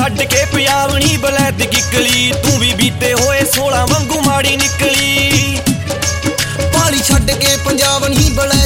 ਛੱਡ ਕੇ ਪੰਜਾਬ ਨੀ ਬਲੈਤ ਕਿਕਲੀ ਤੂੰ ਵੀ ਬੀਤੇ ਹੋਏ 16 ਵਾਂਗੂ ਮਾੜੀ ਨਿਕਲੀ ਪਾਲੀ ਛੱਡ ਕੇ ਪੰਜਾਬ ਨੀ ਬਲੈਤ